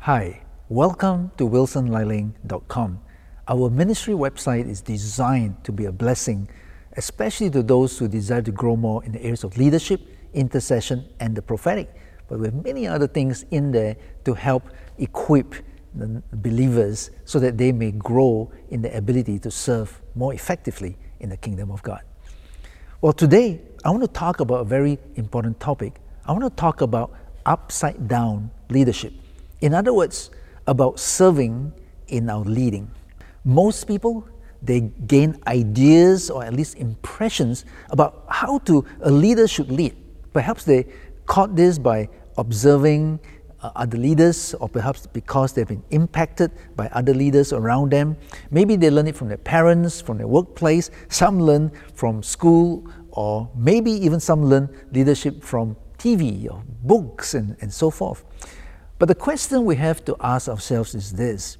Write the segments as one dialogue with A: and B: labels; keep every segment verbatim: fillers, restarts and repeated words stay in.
A: Hi, welcome to wilson liling dot com. Our ministry website is designed to be a blessing, especially to those who desire to grow more in the areas of leadership, intercession, and the prophetic. But we have many other things in there to help equip the believers so that they may grow in the ability to serve more effectively in the kingdom of God. Well, today I want to talk about a very important topic. I want to talk about upside down leadership. In other words, about serving in our leading. Most people, they gain ideas or at least impressions about how to a leader should lead. Perhaps they caught this by observing uh, other leaders, or perhaps because they've been impacted by other leaders around them. Maybe they learn it from their parents, from their workplace. Some learn from school, or maybe even some learn leadership from T V or books and, and so forth. But the question we have to ask ourselves is this: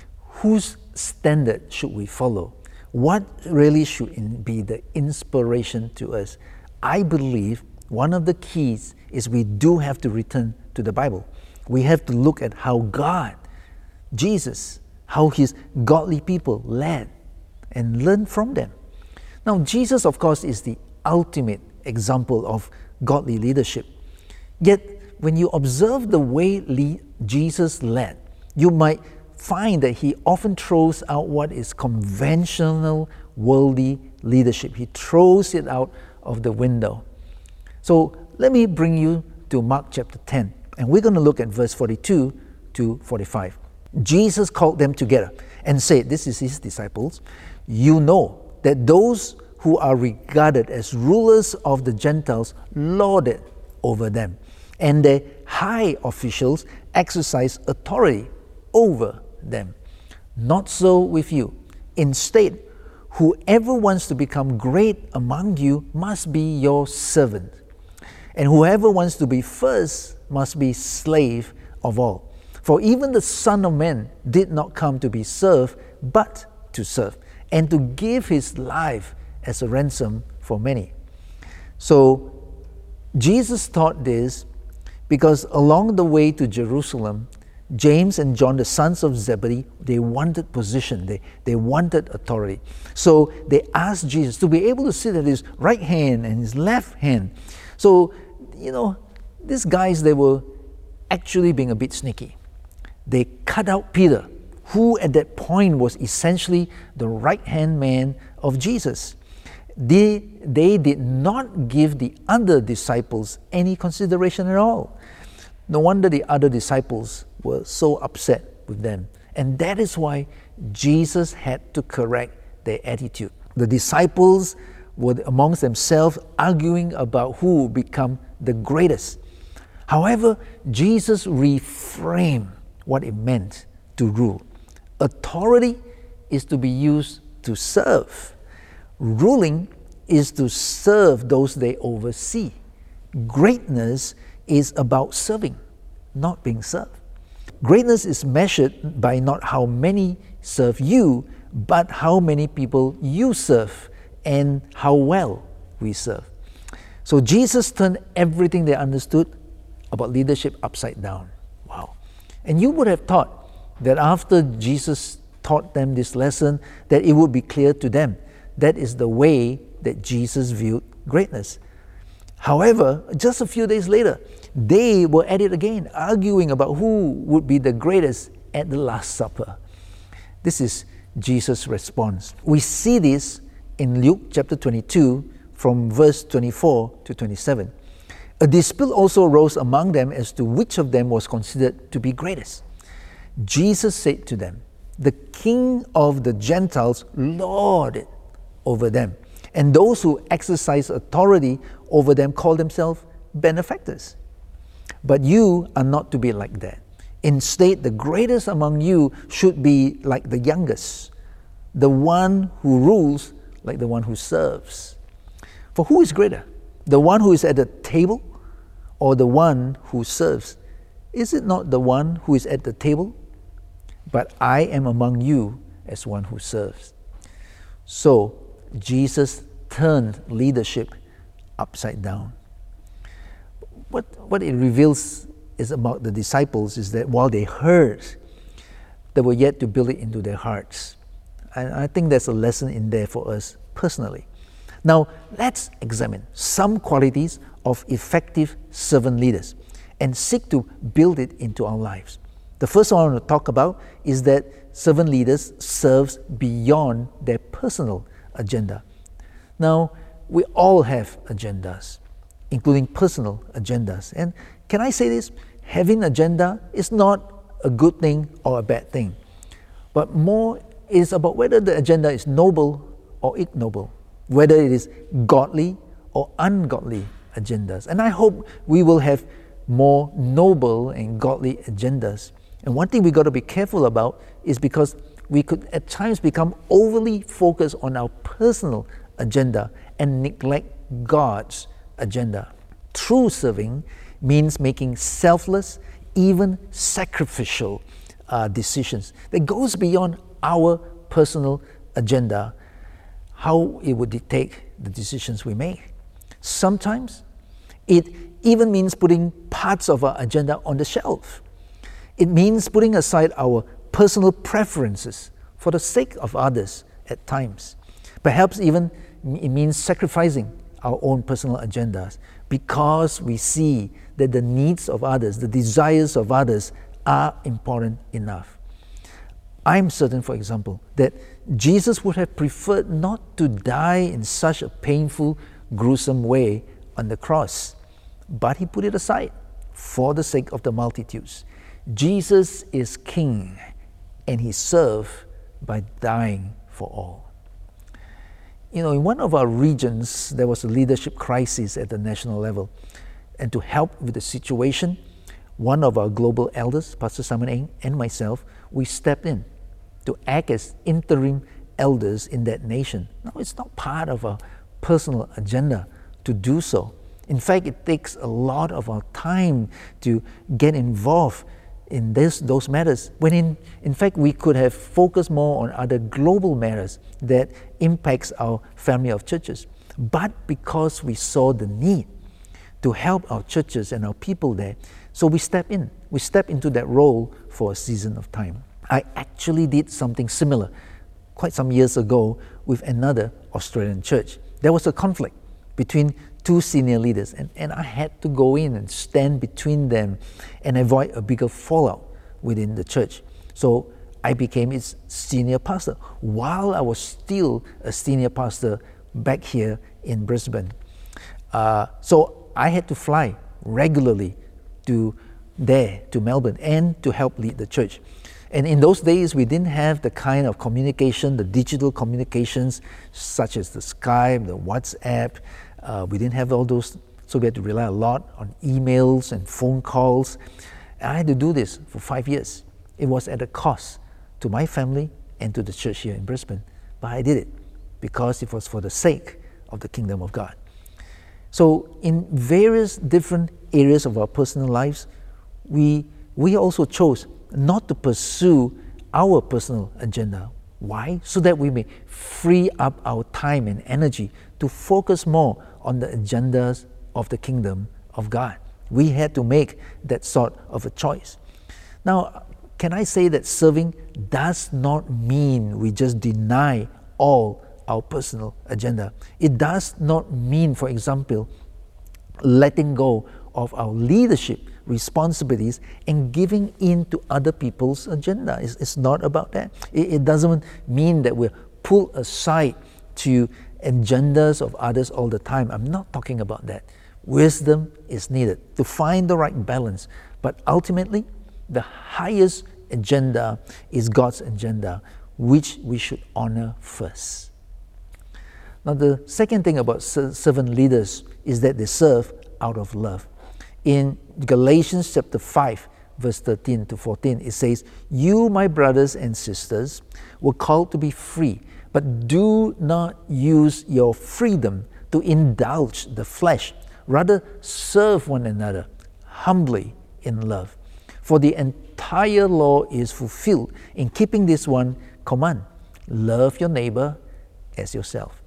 A: whose standard should we follow? What really should be the inspiration to us? I believe one of the keys is we do have to return to the Bible. We have to look at how God, Jesus, how his godly people led and learn from them. Now, Jesus, of course, is the ultimate example of godly leadership. Yet, when you observe the way le- Jesus led, you might find that he often throws out what is conventional worldly leadership. He throws it out of the window. So let me bring you to Mark chapter ten, and we're going to look at verse forty-two to forty-five. Jesus called them together and said, this is his disciples, "You know that those who are regarded as rulers of the Gentiles lord it over them, and the high officials exercise authority over them. Not so with you. Instead, whoever wants to become great among you must be your servant, and whoever wants to be first must be slave of all. For even the Son of Man did not come to be served, but to serve, and to give his life as a ransom for many." So Jesus taught this because along the way to Jerusalem, James and John, the sons of Zebedee, they wanted position, they, they wanted authority. So they asked Jesus to be able to sit at his right hand and his left hand. So, you know, these guys, they were actually being a bit sneaky. They cut out Peter, who at that point was essentially the right-hand man of Jesus. They, they did not give the other disciples any consideration at all. No wonder the other disciples were so upset with them. And that is why Jesus had to correct their attitude. The disciples were amongst themselves arguing about who would become the greatest. However, Jesus reframed what it meant to rule. Authority is to be used to serve. Ruling is to serve those they oversee. Greatness is about serving, not being served. Greatness is measured by not how many serve you, but how many people you serve and how well we serve. So Jesus turned everything they understood about leadership upside down. Wow. And you would have thought that after Jesus taught them this lesson, that it would be clear to them. That is the way that Jesus viewed greatness. However, just a few days later, they were at it again, arguing about who would be the greatest at the Last Supper. This is Jesus' response. We see this in Luke chapter twenty-two, from verse twenty-four to twenty-seven. A dispute also arose among them as to which of them was considered to be greatest. Jesus said to them, "The king of the Gentiles lorded over them, and those who exercise authority over them call themselves benefactors. But you are not to be like that. Instead, the greatest among you should be like the youngest, the one who rules like the one who serves. For who is greater, the one who is at the table or the one who serves? Is it not the one who is at the table? But I am among you as one who serves." So Jesus turned leadership upside down. What, what it reveals is about the disciples is that while they heard, they were yet to build it into their hearts. And I think there's a lesson in there for us personally. Now, let's examine some qualities of effective servant leaders and seek to build it into our lives. The first one I want to talk about is that servant leaders serve beyond their personal agenda. Now, we all have agendas, including personal agendas. And can I say this? Having an agenda is not a good thing or a bad thing, but more is about whether the agenda is noble or ignoble, whether it is godly or ungodly agendas. And I hope we will have more noble and godly agendas. And one thing we got to be careful about is because we could at times become overly focused on our personal agenda and neglect God's agenda. True serving means making selfless, even sacrificial uh, decisions that goes beyond our personal agenda, how it would dictate the decisions we make. Sometimes it even means putting parts of our agenda on the shelf. It means putting aside our personal preferences for the sake of others at times. Perhaps even it means sacrificing our own personal agendas because we see that the needs of others, the desires of others are important enough. I'm certain, for example, that Jesus would have preferred not to die in such a painful, gruesome way on the cross, but he put it aside for the sake of the multitudes. Jesus is King, and he served by dying for all. You know, in one of our regions, there was a leadership crisis at the national level. And to help with the situation, one of our global elders, Pastor Simon Eng, and myself, we stepped in to act as interim elders in that nation. No, it's not part of our personal agenda to do so. In fact, it takes a lot of our time to get involved in this, those matters, when in, in fact we could have focused more on other global matters that impacts our family of churches. But because we saw the need to help our churches and our people there, so we step in. We step into that role for a season of time. I actually did something similar quite some years ago with another Australian church. There was a conflict between two senior leaders, and, and I had to go in and stand between them and avoid a bigger fallout within the church. So I became its senior pastor while I was still a senior pastor back here in Brisbane. Uh, so I had to fly regularly to there, to Melbourne, and to help lead the church. And in those days, we didn't have the kind of communication, the digital communications, such as the Skype, the WhatsApp. Uh, we didn't have all those, so we had to rely a lot on emails and phone calls. And I had to do this for five years. It was at a cost to my family and to the church here in Brisbane. But I did it because it was for the sake of the kingdom of God. So in various different areas of our personal lives, we, we also chose not to pursue our personal agenda. Why? So that we may free up our time and energy to focus more on the agendas of the kingdom of God. We had to make that sort of a choice. Now, can I say that serving does not mean we just deny all our personal agenda? It does not mean, for example, letting go of our leadership responsibilities and giving in to other people's agenda. It's, it's not about that. It, it doesn't mean that we're pulled aside to agendas of others all the time. I'm not talking about that. Wisdom is needed to find the right balance. But ultimately, the highest agenda is God's agenda, which we should honor first. Now, the second thing about servant leaders is that they serve out of love. In Galatians chapter five, verse thirteen to fourteen, it says, "You, my brothers and sisters, were called to be free, but do not use your freedom to indulge the flesh. Rather, serve one another humbly in love. For the entire law is fulfilled in keeping this one command: love your neighbor as yourself."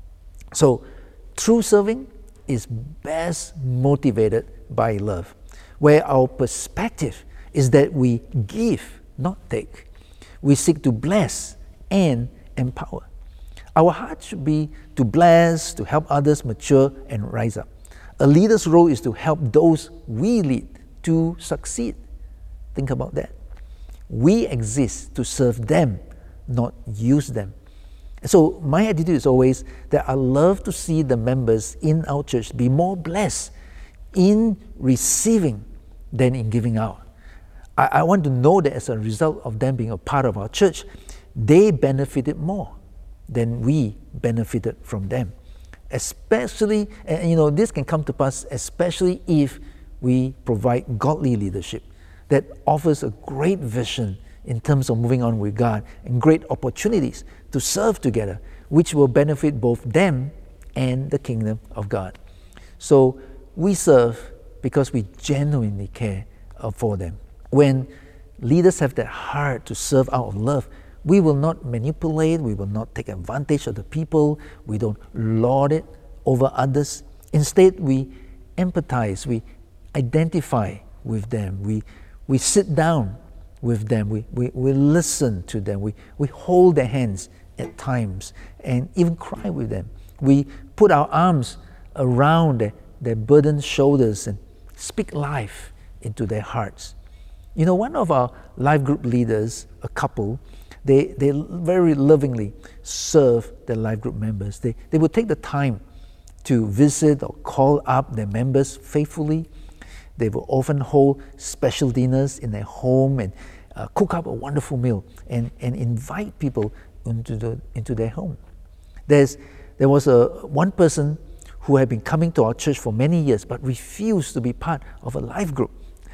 A: So, true serving is best motivated by love. where our perspective is that we give, not take. We seek to bless and empower. Our heart should be to bless, to help others mature and rise up. A leader's role is to help those we lead to succeed. Think about that. We exist to serve them, not use them. So my attitude is always that I love to see the members in our church be more blessed in receiving than in giving out. I, I want to know that as a result of them being a part of our church, they benefited more than we benefited from them. Especially, and you know, this can come to pass especially if we provide godly leadership that offers a great vision in terms of moving on with God and great opportunities to serve together, which will benefit both them and the kingdom of God. So we serve because we genuinely care uh, for them. When leaders have that heart to serve out of love, we will not manipulate, we will not take advantage of the people, we don't lord it over others. Instead, we empathize, we identify with them, we, we sit down with them, we, we, we listen to them, we, we hold their hands at times and even cry with them. We put our arms around their, their burdened shoulders and speak life into their hearts. You know, one of our life group leaders, a couple, they, they very lovingly serve their life group members. They, they would take the time to visit or call up their members faithfully. They will often hold special dinners in their home and uh, cook up a wonderful meal and, and invite people into, the, into their home. There's, there was a, one person who had been coming to our church for many years but refused to be part of a life group.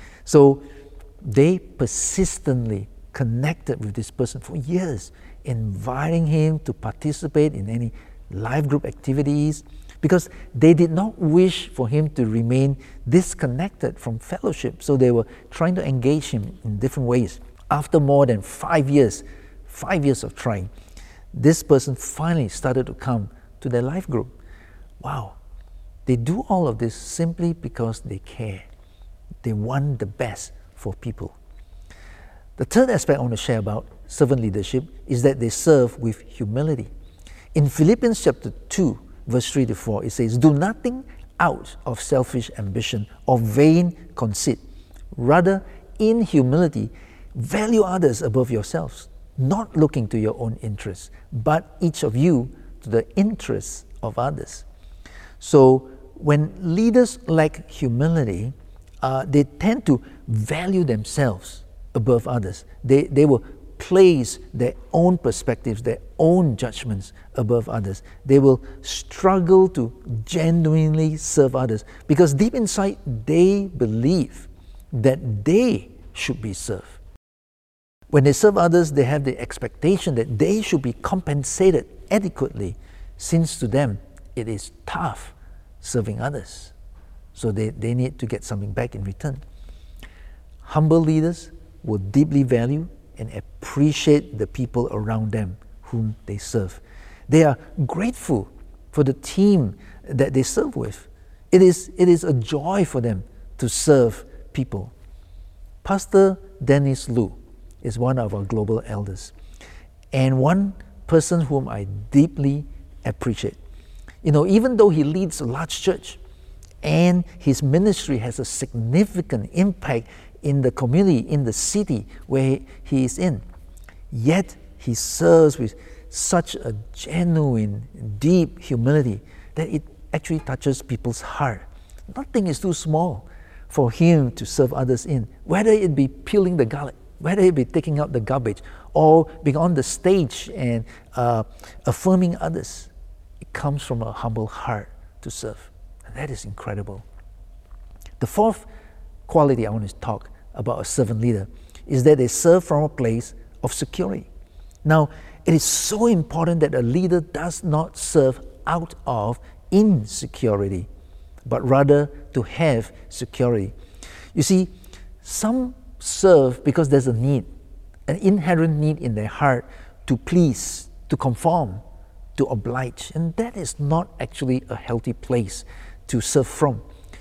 A: So they persistently connected with this person for years, inviting him to participate in any life group activities because they did not wish for him to remain disconnected from fellowship. So they were trying to engage him in different ways. After more than five years, five years of trying, this person finally started to come to their life group. Wow, they do all of this simply because they care. They want the best for people. The third aspect I want to share about servant leadership is that they serve with humility. In Philippians chapter two, verse three to four, it says, "Do nothing out of selfish ambition or vain conceit. Rather, in humility, value others above yourselves, not looking to your own interests, but each of you to the interests of others." So when leaders lack humility, uh, they tend to value themselves above others. They, they will place their own perspectives, their own judgments above others. They will struggle to genuinely serve others because deep inside they believe that they should be served. When they serve others, they have the expectation that they should be compensated adequately, since to them it is tough serving others. So they, they need to get something back in return. Humble leaders will deeply value and appreciate the people around them whom they serve. They are grateful for the team that they serve with. It is, it is a joy for them to serve people. Pastor Dennis Lu is one of our global elders and one person whom I deeply appreciate. You know, even though he leads a large church and his ministry has a significant impact in the community, in the city where he is in, yet he serves with such a genuine, deep humility that it actually touches people's heart. Nothing is too small for him to serve others in, whether it be peeling the garlic, whether it be taking out the garbage, or being on the stage and uh, affirming others. It comes from a humble heart to serve. And that is incredible. The fourth quality I want to talk about a servant leader is that they serve from a place of security. Now, it is so important that a leader does not serve out of insecurity, but rather to have security. You see, some serve because there's a need, an inherent need in their heart to please, to conform, to oblige, and that is not actually a healthy place to serve from.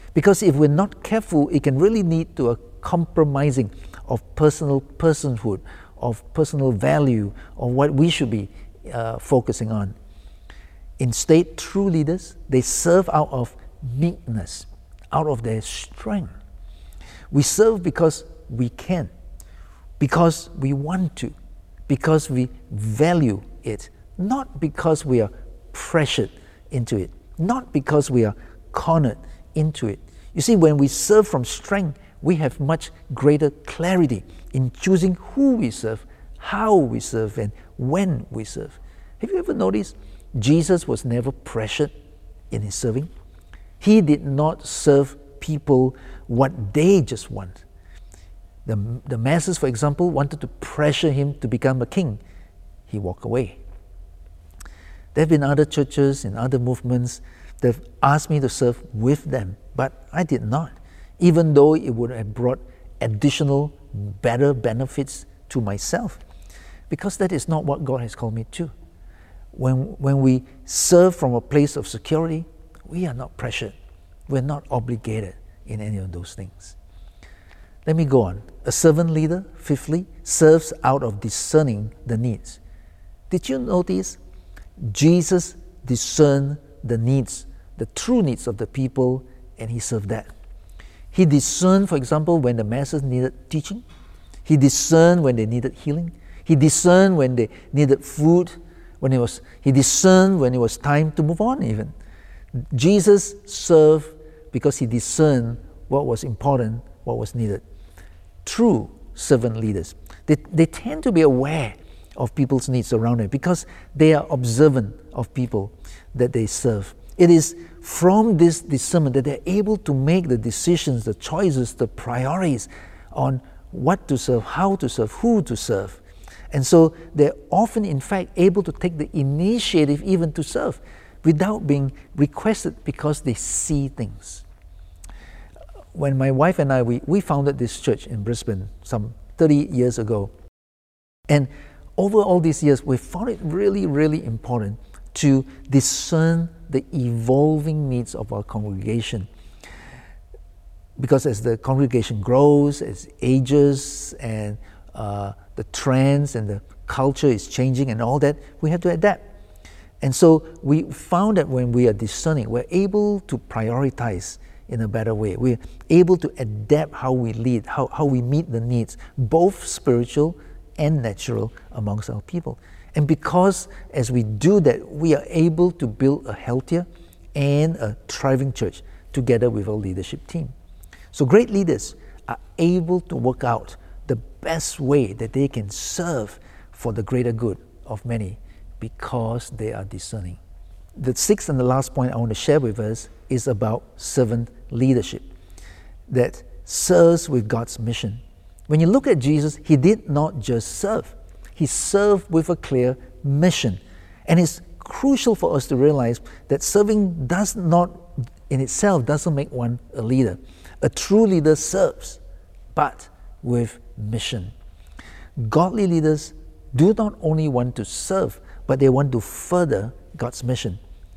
A: Because if we're not careful, it can really lead to a compromising of personal personhood, of personal value, of what we should be uh, focusing on. Instead, true leaders, they serve out of meekness, out of their strength. We serve because we can, because we want to, because we value it, not because we are pressured into it, not because we are cornered into it. You see, when we serve from strength, we have much greater clarity in choosing who we serve, how we serve, and when we serve. Have you ever noticed Jesus was never pressured in his serving? He did not serve people what they just want. The, the masses, for example, wanted to pressure him to become a king. He walked away. There have been other churches and other movements that have asked me to serve with them, but I did not, even though it would have brought additional, better benefits to myself, because that is not what God has called me to. When, when we serve from a place of security, we are not pressured. We're not obligated in any of those things. Let me go on. A servant leader, fifthly, serves out of discerning the needs. Did you notice Jesus discerned the needs, the true needs of the people, and he served that? He discerned, for example, when the masses needed teaching. He discerned when they needed healing. He discerned when they needed food. When it was, he discerned when it was time to move on even. Jesus served because he discerned what was important, what was needed. True servant leaders, they, they tend to be aware of people's needs around them because they are observant of people that they serve. It is from this discernment that they're able to make the decisions, the choices, the priorities on what to serve, how to serve, who to serve. And so they're often, in fact, able to take the initiative even to serve without being requested because they see things. When my wife and I, we, we founded this church in Brisbane some thirty years ago. And over all these years, we found it really, really important to discern the evolving needs of our congregation. Because as the congregation grows, as it ages, and uh, the trends and the culture is changing and all that, we have to adapt. And so we found that when we are discerning, we're able to prioritize in a better way. We're able to adapt how we lead, how, how we meet the needs, both spiritual and natural amongst our people. And because as we do that, we are able to build a healthier and a thriving church together with our leadership team. So great leaders are able to work out the best way that they can serve for the greater good of many because they are discerning. The sixth and the last point I want to share with us is about servant leadership that serves with God's mission. When you look at Jesus, he did not just serve. He served with a clear mission. And it's crucial for us to realize that serving does not, in itself, doesn't make one a leader. A true leader serves, but with mission. Godly leaders do not only want to serve, but they want to further God's mission.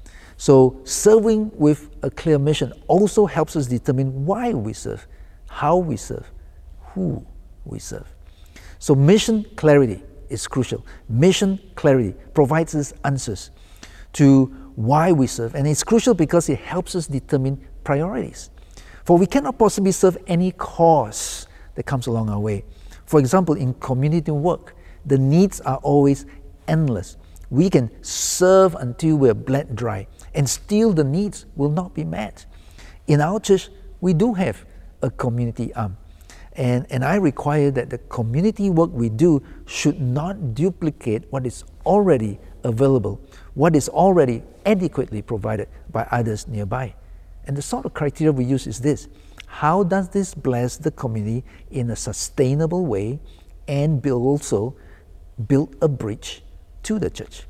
A: So serving with a clear mission also helps us determine why we serve, how we serve, who we serve. So mission clarity is crucial. Mission clarity provides us answers to why we serve. And it's crucial because it helps us determine priorities. For we cannot possibly serve any cause that comes along our way. For example, in community work, the needs are always endless. We can serve until we're bled dry, and still the needs will not be met. In our church, we do have a community arm. And, and I require that the community work we do should not duplicate what is already available, what is already adequately provided by others nearby. And the sort of criteria we use is this: how does this bless the community in a sustainable way and build also build a bridge to the church?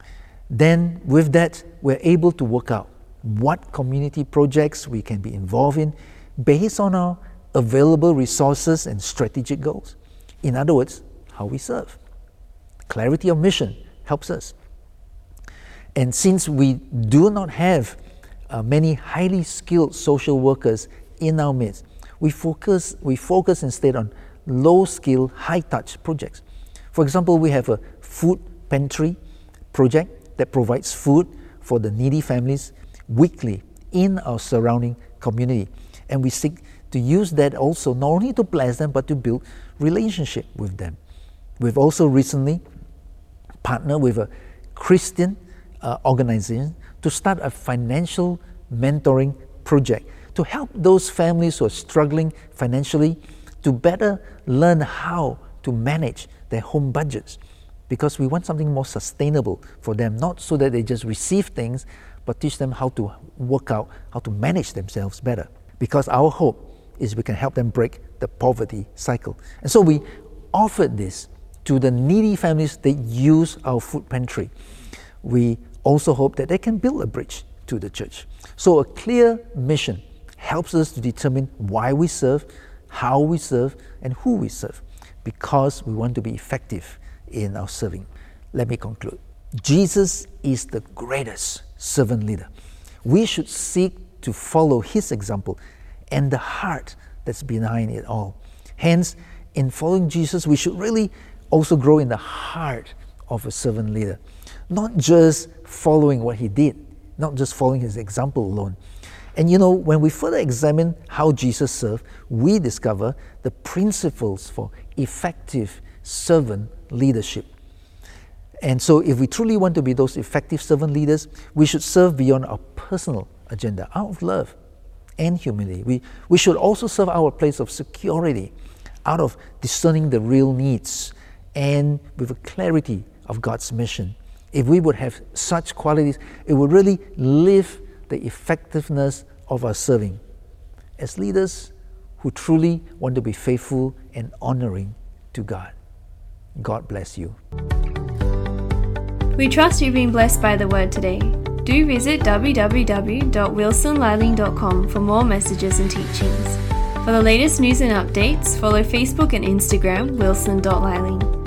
A: Then with that, we're able to work out what community projects we can be involved in based on our available resources and strategic goals. In other words, how we serve. Clarity of mission helps us. And since we do not have uh, many highly skilled social workers in our midst, we focus, we focus instead on low-skill, high-touch projects. For example, we have a food pantry project that provides food for the needy families weekly in our surrounding community. And we seek to use that also not only to bless them, but to build relationship with them. We've also recently partnered with a Christian uh, organization to start a financial mentoring project to help those families who are struggling financially to better learn how to manage their home budgets, because we want something more sustainable for them, not so that they just receive things, but teach them how to work out, how to manage themselves better. Because our hope is we can help them break the poverty cycle. And so we offered this to the needy families that use our food pantry. We also hope that they can build a bridge to the church. So a clear mission helps us to determine why we serve, how we serve, and who we serve, because we want to be effective in our serving. Let me conclude. Jesus is the greatest servant leader. We should seek to follow his example and the heart that's behind it all. Hence, in following Jesus, we should really also grow in the heart of a servant leader, not just following what he did, not just following his example alone. And you know, when we further examine how Jesus served, we discover the principles for effective servant leadership. And so if we truly want to be those effective servant leaders, we should serve beyond our personal agenda, out of love and humility. We, we should also serve our place of security, out of discerning the real needs and with a clarity of God's mission. If we would have such qualities, it would really lift the effectiveness of our serving as leaders who truly want to be faithful and honoring to God. God bless you.
B: We trust you've been blessed by the word today. Do visit w w w dot wilson liling dot com for more messages and teachings. For the latest news and updates, follow Facebook and Instagram wilson dot liling.